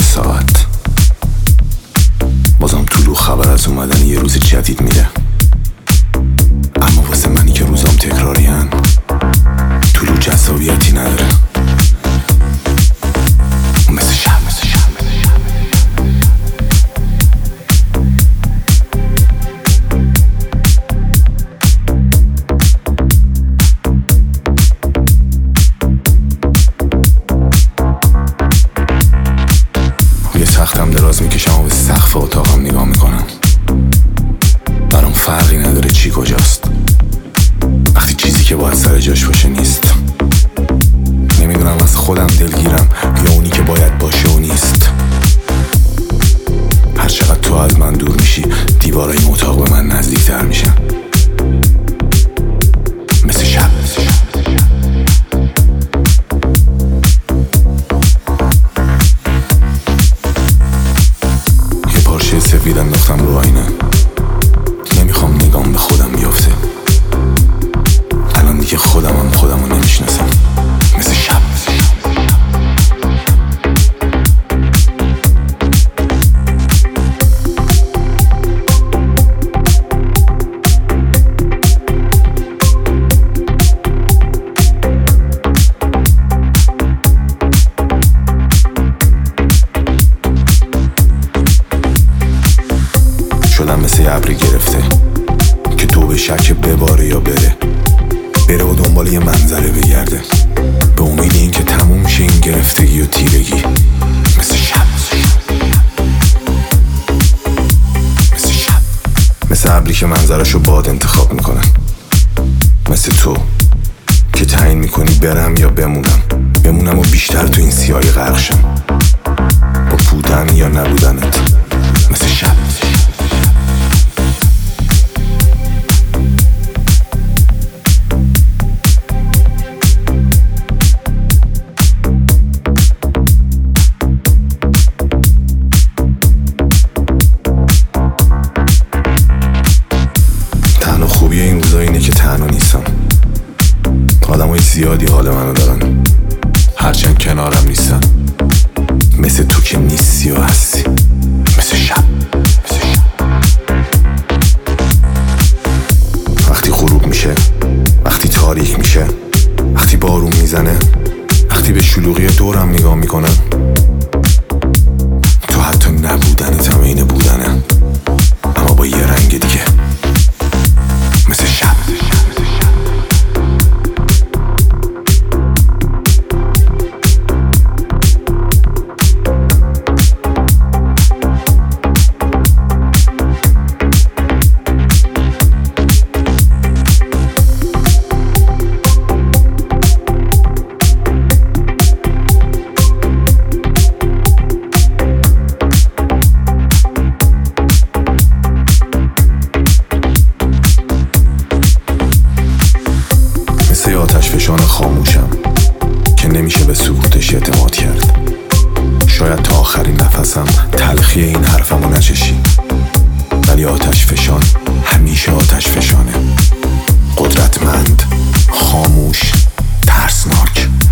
ساعت بازم طلوع خبر از اومدن یه روز جدید میده، اما واسه منی که روزام تکرارین طلوع جذابیتی نداره. مثل شب یه تختم دراز میکشم و به سقف اتاقم نگاه میکنم. برام فرقی نداره چی کجاست وقتی چیزی که باید سر جاش باشه نیست. نمیدونم از خودم دلگیرم یا اونی که باید باشه و نیست. هر چقدر تو از من دور میشی دیوارای این اتاق به من نزدیکتر میشن. مثل شب یه پارچه سفید انداختم رو آینه. نمیخوام نگام به خودم بیافته. الان دیگه خودمو نمیشناسم. مثل شب شدم مثل یه ابری گرفته که تو به شک بباره یا بره و دنبال یه منظره بگرده به امید این که تموم شه این گرفتگی و تیرگی. مثل شب مثل ابری که منظرشو باد انتخاب میکنن. مثل تو که تعیین میکنی برم یا بمونم و بیشتر تو این سیاهی غرق شم با بودن یا نبودنت. مثل شب خوبی این روزا اینه که تنها نیستم. آدمای زیادی حال منو دارن هرچند کنارم نیستن. مثل تو که نیستی و هستی. مثل شب وقتی غروب میشه، وقتی تاریک میشه، وقتی بارون میزنه، وقتی به شلوغی دورم نگاه میکنم، تو حتی نبودنت هم اینه بودنه اما با یه رنگ دیگه. مثل شب آتش فشان خاموشم که نمیشه به سکوتش اعتماد کرد. شاید تا آخرین نفسم تلخی این حرفمو نچشی، ولی آتش فشان همیشه آتش فشانه. قدرتمند، خاموش، ترسناک.